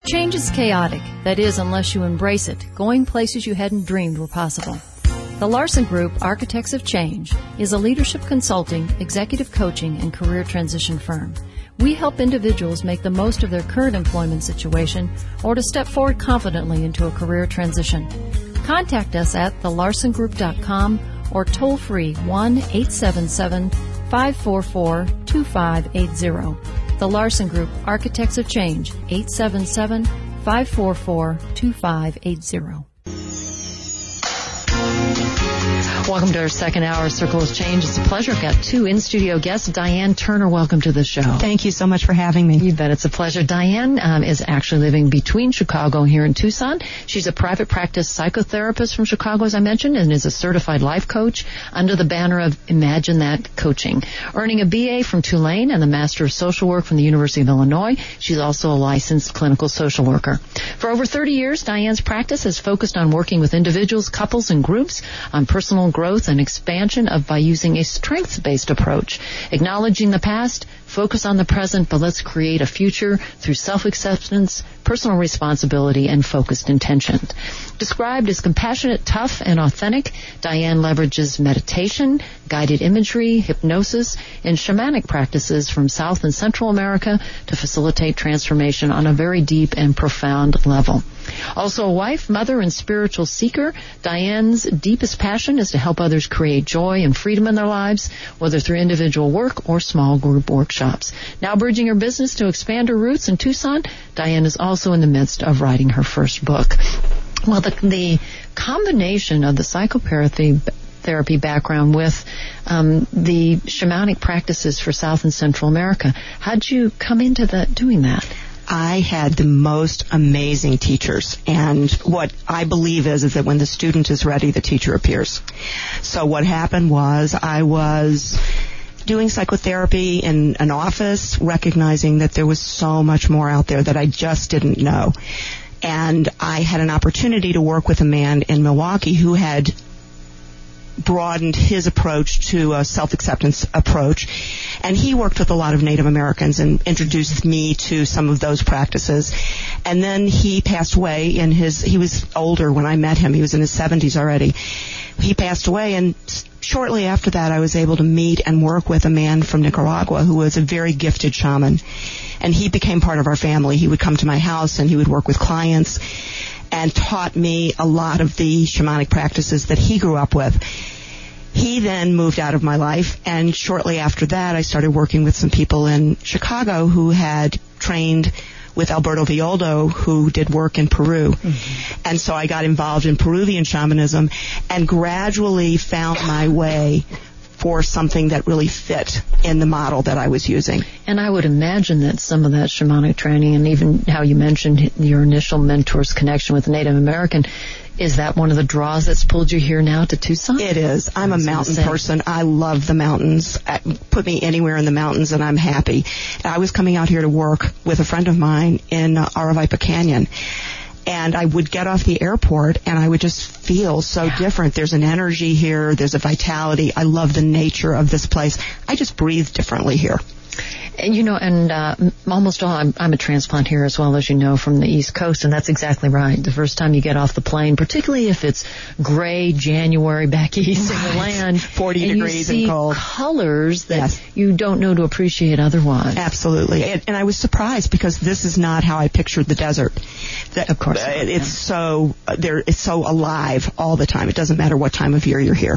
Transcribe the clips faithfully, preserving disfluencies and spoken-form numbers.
Change is chaotic. That is, unless you embrace it, going places you hadn't dreamed were possible. The Larson Group, Architects of Change, is a leadership consulting, executive coaching, and career transition firm. We help individuals make the most of their current employment situation or to step forward confidently into a career transition. Contact us at the larson group dot com or toll free one eight seven seven, five four four, two five eight zero. The Larson Group, Architects of Change, eight seven seven, five four four, two five eight zero. Welcome to our second hour of Circle of Change. It's a pleasure. I've got two in-studio guests. Diane Turner, welcome to the show. Thank you so much for having me. You bet. It's a pleasure. Diane um, is actually living between Chicago and here in Tucson. She's a private practice psychotherapist from Chicago, as I mentioned, and is a certified life coach under the banner of Imagine That Coaching. Earning a B A from Tulane and the Master of Social Work from the University of Illinois, she's also a licensed clinical social worker. For over thirty years, Diane's practice has focused on working with individuals, couples, and groups on personal growth and expansion of by using a strengths-based approach, acknowledging the past, focus on the present, but let's create a future through self-acceptance, personal responsibility, and focused intention. Described as compassionate, tough, and authentic, Diane leverages meditation, guided imagery, hypnosis, and shamanic practices from South and Central America to facilitate transformation on a very deep and profound level. Also a wife, mother, and spiritual seeker, Diane's deepest passion is to help others create joy and freedom in their lives, whether through individual work or small group workshops. Now bridging her business to expand her roots in Tucson, Diane is also in the midst of writing her first book. Well, the, the combination of the psychotherapy therapy background with um, the shamanic practices for South and Central America, how'd you come into that, doing that? I had the most amazing teachers, and what I believe is, is that when the student is ready, the teacher appears. So what happened was I was doing psychotherapy in an office, recognizing that there was so much more out there that I just didn't know. And I had an opportunity to work with a man in Milwaukee who had broadened his approach to a self-acceptance approach, and he worked with a lot of Native Americans and introduced me to some of those practices. And then he passed away in his, he was older when I met him, he was in his seventies already. He passed away, and shortly after that I was able to meet and work with a man from Nicaragua who was a very gifted shaman, and he became part of our family. He would come to my house and he would work with clients and taught me a lot of the shamanic practices that he grew up with. He then moved out of my life, and shortly after that I started working with some people in Chicago who had trained with Alberto Villoldo, who did work in Peru. Mm-hmm. And so I got involved in Peruvian shamanism and gradually found my way for something that really fit in the model that I was using. And I would imagine that some of that shamanic training, and even how you mentioned your initial mentor's connection with the Native American, is that one of the draws that's pulled you here now to Tucson? It is. I'm a mountain person. I love the mountains. Put me anywhere in the mountains and I'm happy. I was coming out here to work with a friend of mine in uh, Aravaipa Canyon. And I would get off the airport and I would just feel so yeah. different. There's an energy here. There's a vitality. I love the nature of this place. I just breathe differently here. You know, and uh, almost all, I'm, I'm a transplant here as well, as you know, from the East Coast, and that's exactly right. The first time you get off the plane, particularly if it's gray January back east right. in the land, forty and degrees you see and cold, colors that yes. you don't know to appreciate otherwise. Absolutely, and, and I was surprised because this is not how I pictured the desert. That, of course, uh, it's yeah. so uh, there. It's so alive all the time. It doesn't matter what time of year you're here.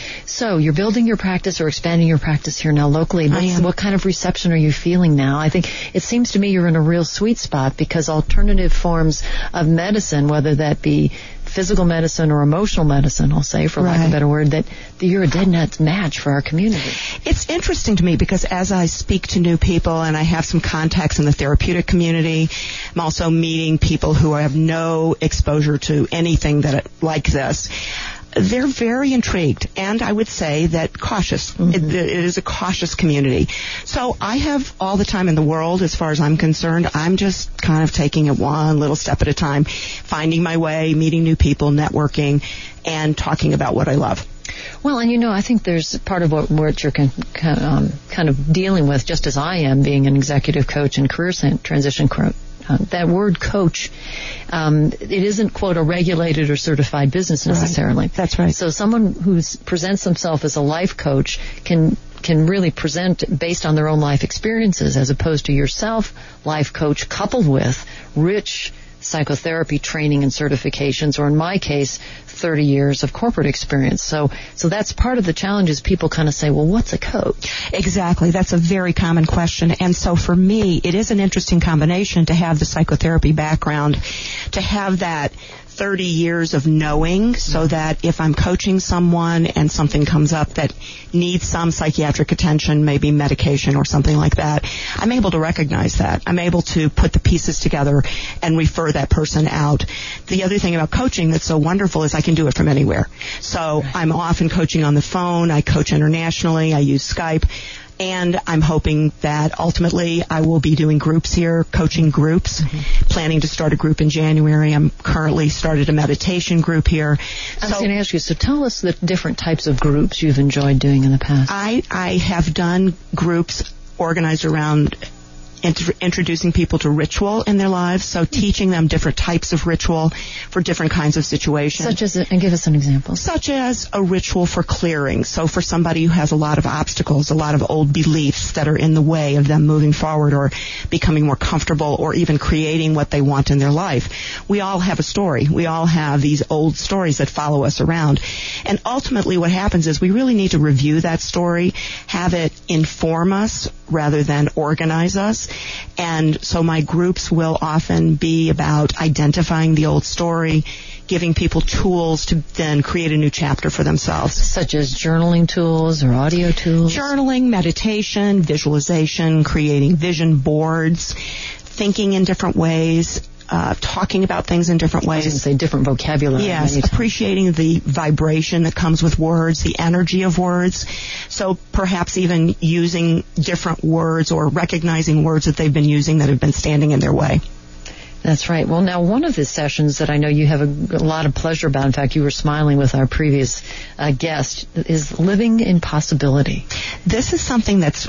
So you're building your practice or expanding your practice here now locally. I am. What kind of reception are you feeling now? I think it seems to me you're in a real sweet spot because alternative forms of medicine, whether that be physical medicine or emotional medicine, I'll say, for right. lack of a better word, that you're a dead nuts match for our community. It's interesting to me because as I speak to new people and I have some contacts in the therapeutic community, I'm also meeting people who have no exposure to anything that like this. They're very intrigued, and I would say that cautious. Mm-hmm. It, it is a cautious community. So I have all the time in the world as far as I'm concerned. I'm just kind of taking it one little step at a time, finding my way, meeting new people, networking, and talking about what I love. Well, and you know, I think there's part of what, what you're con, con, um, kind of dealing with, just as I am, being an executive coach and career transition coach. Uh, that word coach, um, it isn't, quote, a regulated or certified business necessarily. Right. That's right. So someone who presents themselves as a life coach can can really present based on their own life experiences, as opposed to yourself, life coach, coupled with rich psychotherapy training and certifications, or in my case, thirty years of corporate experience. So, so that's part of the challenge is people kind of say, well, what's a coach? Exactly. That's a very common question. And so for me, it is an interesting combination to have the psychotherapy background, to have that thirty years of knowing, so that if I'm coaching someone and something comes up that needs some psychiatric attention, maybe medication or something like that, I'm able to recognize that. I'm able to put the pieces together and refer that person out. The other thing about coaching that's so wonderful is I can do it from anywhere. So I'm often coaching on the phone. I coach internationally. I use Skype. And I'm hoping that ultimately I will be doing groups here, coaching groups, mm-hmm. planning to start a group in January. I'm currently started a meditation group here. I was so, going to ask you, so tell us the different types of groups you've enjoyed doing in the past. I, I have done groups organized around int- introducing people to ritual in their lives, so teaching them different types of ritual for different kinds of situations. Such as, and give us an example. Such as a ritual for clearing. So for somebody who has a lot of obstacles, a lot of old beliefs that are in the way of them moving forward or becoming more comfortable or even creating what they want in their life. We all have a story. We all have these old stories that follow us around. And ultimately what happens is we really need to review that story, have it inform us rather than organize us. And so my groups will often be about identifying the old story, giving people tools to then create a new chapter for themselves. Such as journaling tools or audio tools? Journaling, meditation, visualization, creating vision boards, thinking in different ways, Uh, talking about things in different ways. I was going to say different vocabulary. Yes, appreciating the vibration that comes with words, the energy of words. So perhaps even using different words or recognizing words that they've been using that have been standing in their way. That's right. Well, now, one of the sessions that I know you have a, a lot of pleasure about, in fact, you were smiling with our previous uh, guest, is living in possibility. This is something that's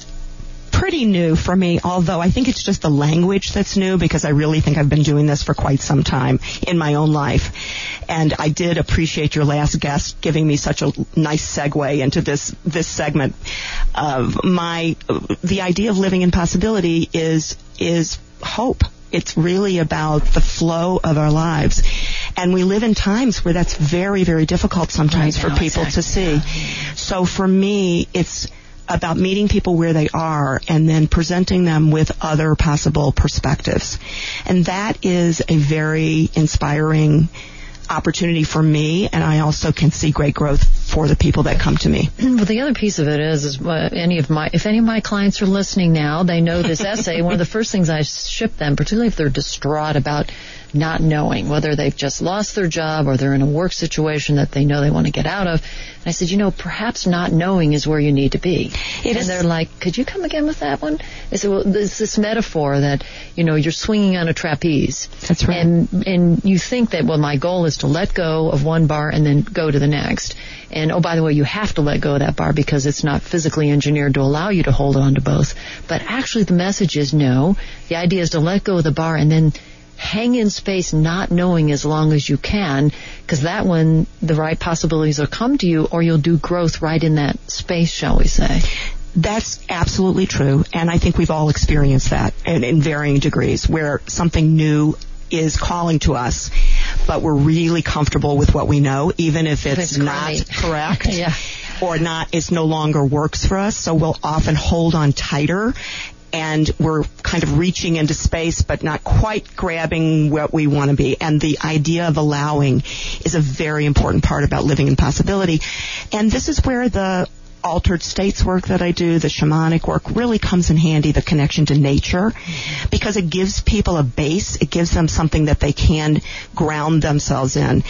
pretty new for me, although I think it's just the language that's new, because I really think I've been doing this for quite some time in my own life. And I did appreciate your last guest giving me such a nice segue into this this segment. Uh, my the idea of living in possibility is is hope. It's really about the flow of our lives. And we live in times where that's very, very difficult sometimes right for now, people exactly. to see. So for me, it's about meeting people where they are and then presenting them with other possible perspectives. And that is a very inspiring opportunity for me, and I also can see great growth for the people that come to me. Well, the other piece of it is, is uh, any of my, if any of my clients are listening now, they know this essay. One of the first things I ship them, particularly if they're distraught about not knowing whether they've just lost their job or they're in a work situation that they know they want to get out of. And I said, you know, perhaps not knowing is where you need to be. It and is. They're like, could you come again with that one? I said, well, there's this metaphor that, you know, you're swinging on a trapeze. That's right. And, and you think that, well, my goal is to let go of one bar and then go to the next. And, oh, by the way, you have to let go of that bar because it's not physically engineered to allow you to hold on to both. But actually the message is no. The idea is to let go of the bar and then hang in space not knowing as long as you can, because that one, the right possibilities will come to you, or you'll do growth right in that space, shall we say. That's absolutely true, and I think we've all experienced that in, in varying degrees, where something new is calling to us, but we're really comfortable with what we know, even if it's, it's not correct. Yeah. Or not, it no longer works for us, so we'll often hold on tighter, and we're kind of reaching into space but not quite grabbing what we want to be. And the idea of allowing is a very important part about living in possibility. And this is where the altered states work that I do, the shamanic work, really comes in handy, the connection to nature, because it gives people a base. It gives them something that they can ground themselves in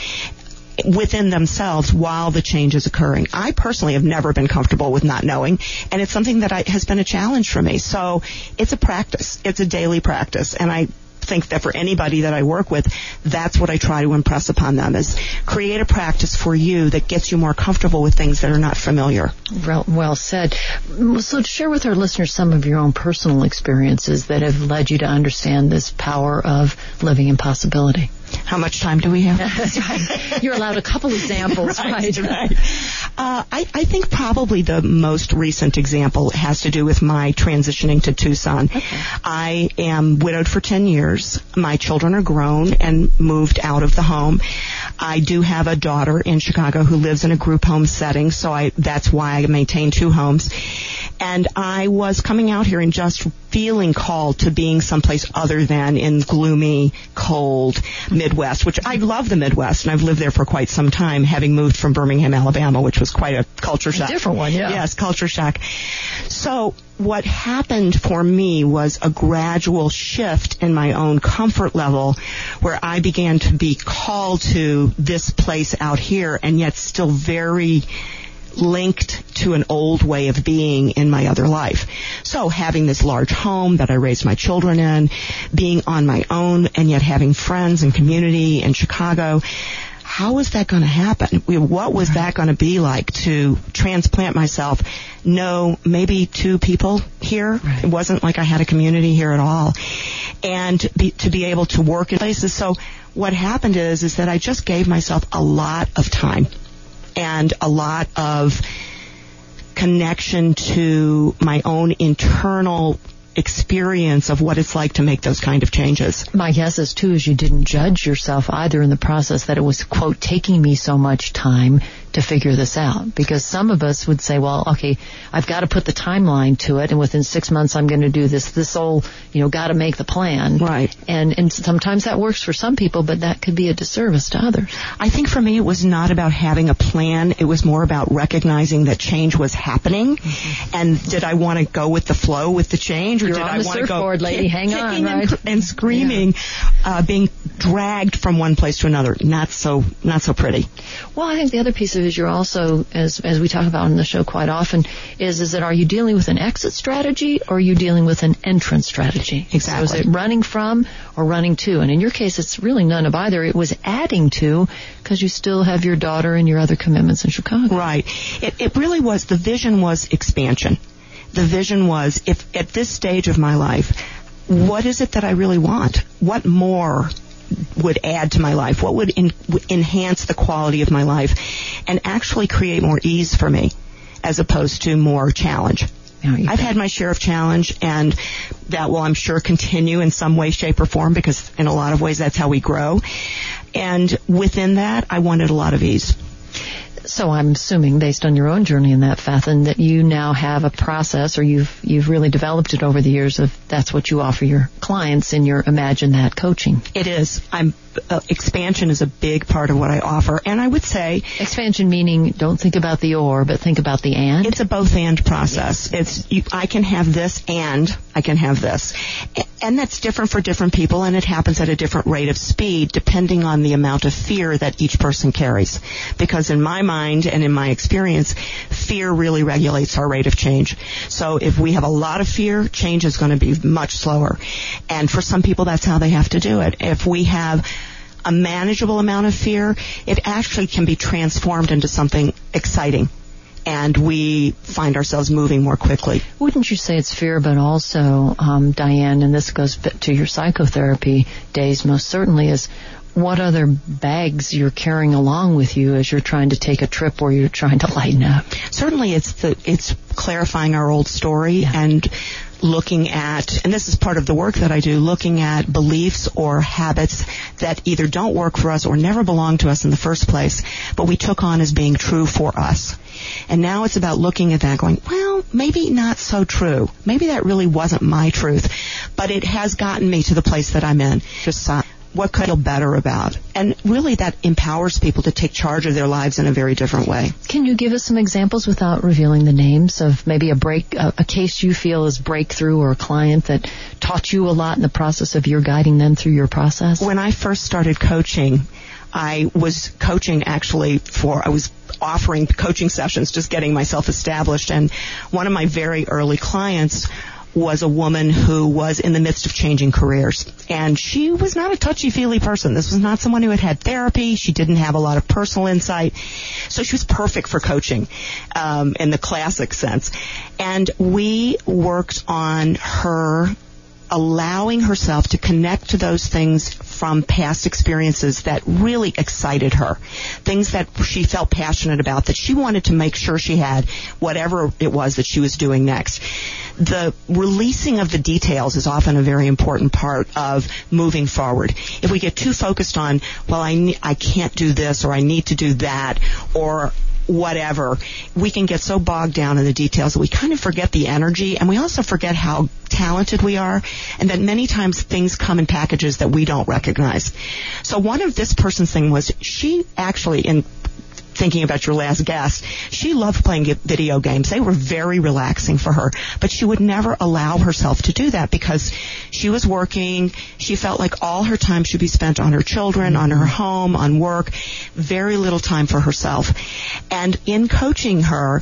within themselves while the change is occurring. I personally have never been comfortable with not knowing, and it's something that I, has been a challenge for me. So it's a practice. It's a daily practice, and I think that for anybody that I work with, that's what I try to impress upon them, is create a practice for you that gets you more comfortable with things that are not familiar. Well, well said. So share with our listeners some of your own personal experiences that have led you to understand this power of living in possibility. How much time do we have? That's right. You're allowed a couple examples, right? Right. right. Uh, I, I think probably the most recent example has to do with my transitioning to Tucson. Okay. I am widowed for ten years. My children are grown and moved out of the home. I do have a daughter in Chicago who lives in a group home setting, so I, that's why I maintain two homes. And I was coming out here and just feeling called to being someplace other than in gloomy, cold Midwest, which I love the Midwest, and I've lived there for quite some time, having moved from Birmingham, Alabama, which was quite a culture shock. A different one, yeah. Yes, culture shock. So what happened for me was a gradual shift in my own comfort level, where I began to be called to this place out here, and yet still very linked to an old way of being in my other life. So having this large home that I raised my children in, being on my own, and yet having friends and community in Chicago, how was that going to happen? What was that going to be like to transplant myself? No, maybe two people here. Right. It wasn't like I had a community here at all. And be, to be able to work in places. So what happened is, is that I just gave myself a lot of time and a lot of connection to my own internal experience of what it's like to make those kind of changes. My guess is, too, is you didn't judge yourself either in the process, that it was, quote, taking me so much time to figure this out. Because some of us would say, well, okay, I've got to put the timeline to it, and within six months I'm going to do this. This whole, you know, got to make the plan. Right. And, and sometimes that works for some people, but that could be a disservice to others. I think for me it was not about having a plan. It was more about recognizing that change was happening. Mm-hmm. And did I want to go with the flow with the change, or You're did on I the want to go surfboard, lady. Hang on, right? and, and screaming, yeah. uh, being dragged from one place to another? Not so, not so pretty. Well, I think the other piece of it is you're also, as as we talk about on the show quite often, is is that are you dealing with an exit strategy, or are you dealing with an entrance strategy? Exactly. So is it running from or running to? And in your case, it's really none of either. It was adding to, because you still have your daughter and your other commitments in Chicago. Right. It, it really was, the vision was expansion. The vision was, if at this stage of my life, what is it that I really want? What more would add to my life? What would in, enhance the quality of my life and actually create more ease for me, as opposed to more challenge? Oh, I've had my share of challenge, and that will, I'm sure, continue in some way, shape, or form, because in a lot of ways that's how we grow. And within that, I wanted a lot of ease. So I'm assuming, based on your own journey in that, Fathin, that you now have a process, or you've you've really developed it over the years, of that's what you offer your clients in your Imagine That coaching. It is. I'm uh, expansion is a big part of what I offer, and I would say expansion meaning don't think about the or, but think about the and. It's a both and process. Yes. It's you, I can have this and I can have this, and that's different for different people, and it happens at a different rate of speed depending on the amount of fear that each person carries. Because in my mind and in my experience, fear really regulates our rate of change. So if we have a lot of fear, change is going to be much slower. And for some people, that's how they have to do it. If we have a manageable amount of fear, it actually can be transformed into something exciting, and we find ourselves moving more quickly. Wouldn't you say it's fear, but also, um, Diane, and this goes to your psychotherapy days most certainly, is what other bags you're carrying along with you as you're trying to take a trip or you're trying to lighten up? Certainly it's the it's clarifying our old story, yeah. and looking at, and this is part of the work that I do, looking at beliefs or habits that either don't work for us or never belonged to us in the first place, but we took on as being true for us. And now it's about looking at that going, well, maybe not so true. Maybe that really wasn't my truth, but it has gotten me to the place that I'm in. Just uh, what could I feel better about? And really that empowers people to take charge of their lives in a very different way. Can you give us some examples without revealing the names of maybe a break, a, a case you feel is breakthrough, or a client that taught you a lot in the process of your guiding them through your process? When I first started coaching, I was coaching actually for, I was offering coaching sessions, just getting myself established. And one of my very early clients was a woman who was in the midst of changing careers. And she was not a touchy-feely person. This was not someone who had had therapy. She didn't have a lot of personal insight. So she was perfect for coaching um, in the classic sense. And we worked on her allowing herself to connect to those things from past experiences that really excited her, things that she felt passionate about, that she wanted to make sure she had, whatever it was that she was doing next. The releasing of the details is often a very important part of moving forward. If we get too focused on, well, I, ne- I can't do this, or I need to do that, or whatever, we can get so bogged down in the details that we kind of forget the energy, and we also forget how talented we are, and that many times things come in packages that we don't recognize. So one of this person's thing was, she actually, in thinking about your last guest, she loved playing video games. They were very relaxing for her, but she would never allow herself to do that because she was working. She felt like all her time should be spent on her children, on her home, on work, very little time for herself. And in coaching her,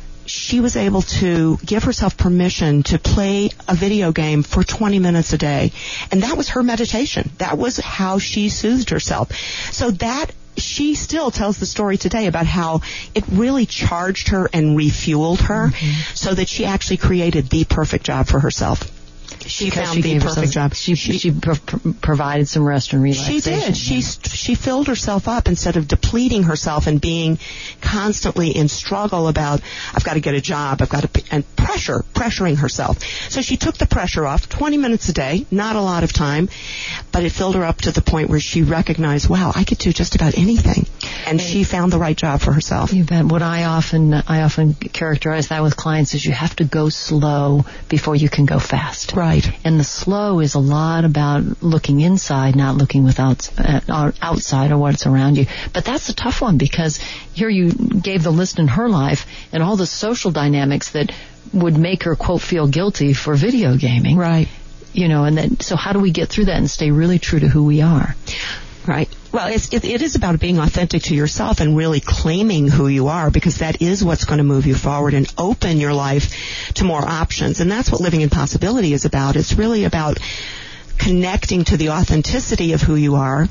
she was able to give herself permission to play a video game for twenty minutes a day. And that was her meditation. That was how she soothed herself. So that she still tells the story today about how it really charged her and refueled her, mm-hmm. so that she actually created the perfect job for herself. She because found she the perfect job. She, she, she pro- provided some rest and relaxation. She did. She she filled herself up instead of depleting herself and being constantly in struggle about, I've got to get a job, I've got to, and pressure, pressuring herself. So she took the pressure off, twenty minutes a day, not a lot of time, but it filled her up to the point where she recognized, wow, I could do just about anything. And, and she found the right job for herself. You bet. What I often, I often characterize that with clients is you have to go slow before you can go fast. Right. And the slow is a lot about looking inside, not looking without, uh, outside or what's around you. But that's a tough one because here you gave the list in her life and all the social dynamics that would make her, quote, feel guilty for video gaming. Right. You know, and then, so how do we get through that and stay really true to who we are? Right. Well, it's, it, it is about being authentic to yourself and really claiming who you are, because that is what's going to move you forward and open your life to more options. And that's what Living in Possibility is about. It's really about connecting to the authenticity of who you are,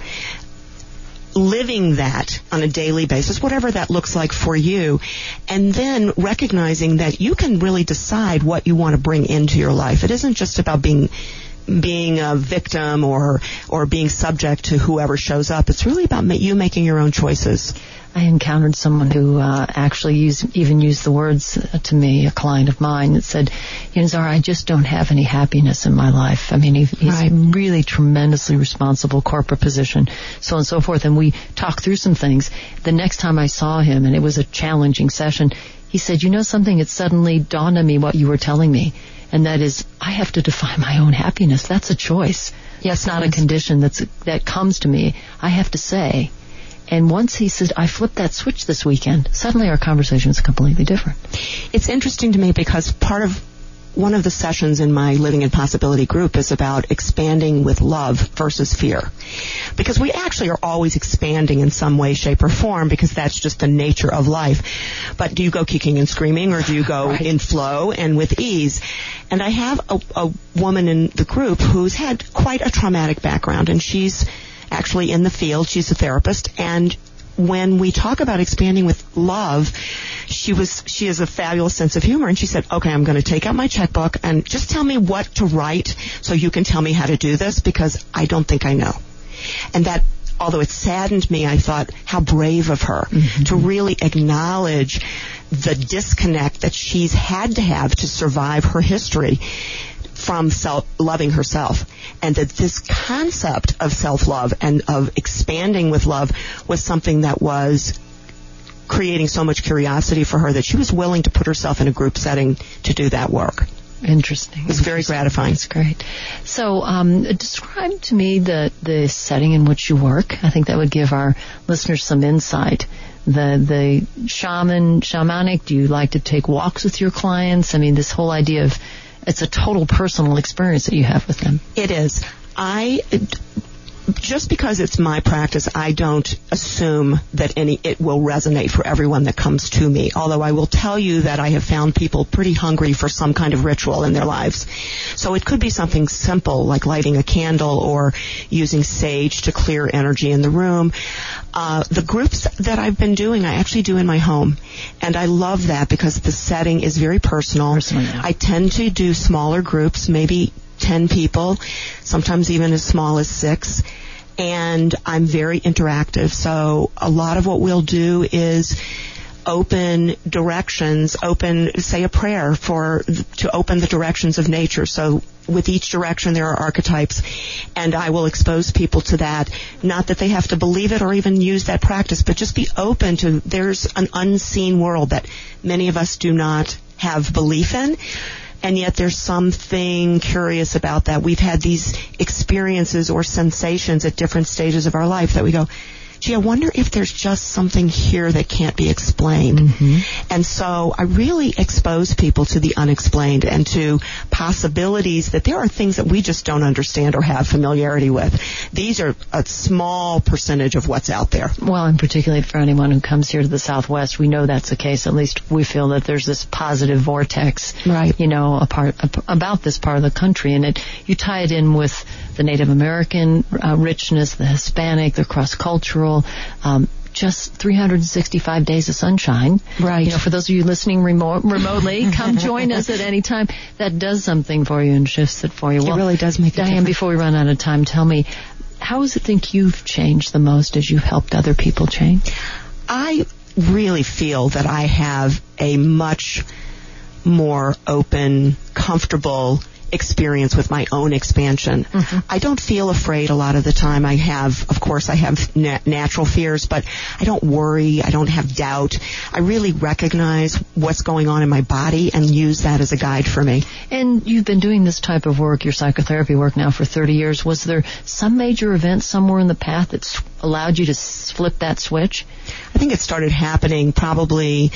living that on a daily basis, whatever that looks like for you, and then recognizing that you can really decide what you want to bring into your life. It isn't just about being being a victim or or being subject to whoever shows up. It's really about ma- you making your own choices. I encountered someone who uh, actually used, even used the words uh, to me, a client of mine, that said, you know, Zara, I just don't have any happiness in my life. I mean, he, he's right. really tremendously responsible, corporate position, so on and so forth. And we talked through some things. The next time I saw him, and it was a challenging session, he said, you know something, it suddenly dawned on me what you were telling me. And that is, I have to define my own happiness. That's a choice. Yes, not a condition that's that comes to me. I have to say. And once he said, I flipped that switch this weekend, suddenly our conversation is completely different. It's interesting to me because part of one of the sessions in my Living in Possibility group is about expanding with love versus fear. Because we actually are always expanding in some way, shape, or form, because that's just the nature of life. But do you go kicking and screaming, or do you go right. in flow and with ease? And I have a, a woman in the group who's had quite a traumatic background, and she's actually in the field. She's a therapist, and when we talk about expanding with love, she was she has a fabulous sense of humor, and she said, okay, I'm going to take out my checkbook and just tell me what to write so you can tell me how to do this, because I don't think I know. And that, although it saddened me, I thought, how brave of her mm-hmm. to really acknowledge the disconnect that she's had to have to survive her history from self loving herself, and that this concept of self-love and of expanding with love was something that was creating so much curiosity for her that she was willing to put herself in a group setting to do that work. Interesting. It was very gratifying. That's great. So, um, describe to me the the setting in which you work. I think that would give our listeners some insight. The the shaman, shamanic. Do you like to take walks with your clients? I mean, this whole idea of it's a total personal experience that you have with them. It is. I just because it's my practice, I don't assume that any it will resonate for everyone that comes to me. Although I will tell you that I have found people pretty hungry for some kind of ritual in their lives. So it could be something simple like lighting a candle or using sage to clear energy in the room. Uh, the groups that I've been doing, I actually do in my home. And I love that because the setting is very personal. Personal, yeah. I tend to do smaller groups, maybe ten people, sometimes even as small as six. And I'm very interactive. So a lot of what we'll do is open directions, open, say a prayer for, to open the directions of nature. So with each direction there are archetypes, and I will expose people to that. Not that they have to believe it or even use that practice, but just be open to, there's an unseen world that many of us do not have belief in. And yet there's something curious about that. We've had these experiences or sensations at different stages of our life that we go, gee, I wonder if there's just something here that can't be explained. Mm-hmm. And so I really expose people to the unexplained and to possibilities that there are things that we just don't understand or have familiarity with. These are a small percentage of what's out there. Well, and particularly for anyone who comes here to the Southwest, we know that's the case. At least we feel that there's this positive vortex, right, you know, a part, about this part of the country. And it, you tie it in with the Native American uh, richness, the Hispanic, the cross-cultural, Um, just three hundred sixty-five days of sunshine. Right. You know, for those of you listening remote, remotely, come join us at any time. That does something for you and shifts it for you. It well, really does make a Diane, difference. before we run out of time, tell me, how does it think you've changed the most as you've helped other people change? I really feel that I have a much more open, comfortable experience with my own expansion. Mm-hmm. I don't feel afraid a lot of the time. I have, of course, I have na- natural fears, but I don't worry. I don't have doubt. I really recognize what's going on in my body and use that as a guide for me. And you've been doing this type of work, your psychotherapy work now for thirty years. Was there some major event somewhere in the path that allowed you to flip that switch? I think it started happening probably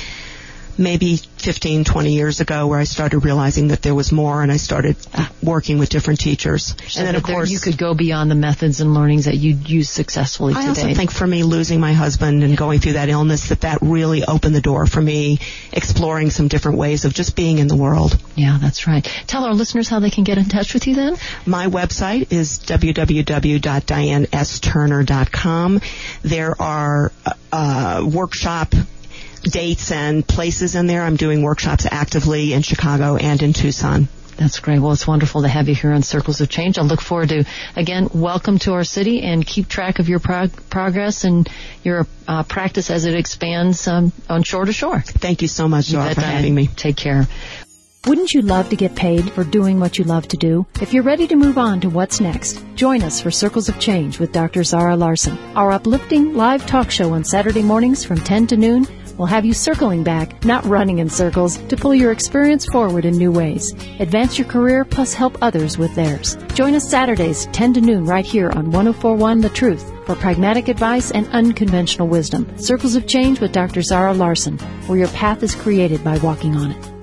maybe fifteen, twenty years ago, where I started realizing that there was more, and I started working with different teachers. So and then, of course, you could go beyond the methods and learnings that you use successfully I today. also think for me, losing my husband and going through that illness, that that really opened the door for me, exploring some different ways of just being in the world. Yeah, that's right. Tell our listeners how they can get in touch with you then. My website is w w w dot diane s turner dot com. There are uh, workshop dates and places in there. I'm doing workshops actively in Chicago and in Tucson. That's great. Well, it's wonderful to have you here on Circles of Change. I look forward to, again, welcome to our city, and keep track of your prog- progress and your uh, practice as it expands um, on shore to shore. Thank you so much, Zora, for Diane. having me. Take care. Wouldn't you love to get paid for doing what you love to do? If you're ready to move on to what's next, join us for Circles of Change with Doctor Zara Larson. Our uplifting live talk show on Saturday mornings from ten to noon will have you circling back, not running in circles, to pull your experience forward in new ways. Advance your career plus help others with theirs. Join us Saturdays, ten to noon, right here on one oh four point one The Truth for pragmatic advice and unconventional wisdom. Circles of Change with Doctor Zara Larson, where your path is created by walking on it.